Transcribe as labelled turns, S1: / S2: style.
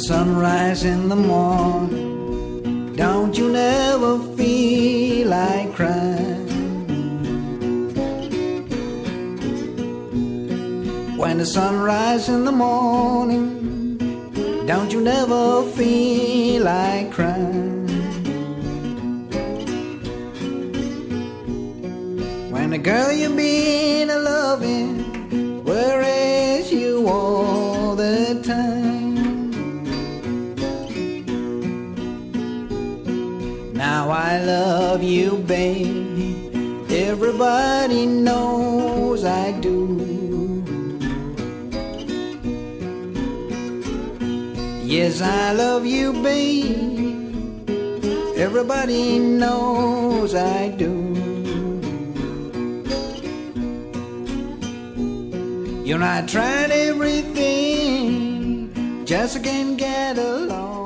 S1: sunrise in the morning, don't you never feel like crying? When the sunrise in the morning, don't you never feel like crying? When the girl you've been a-loving worries you all the time. Now I love you, babe, everybody knows I do. Yes, I love you, babe, everybody knows I do. You know I tried everything, just can't get along.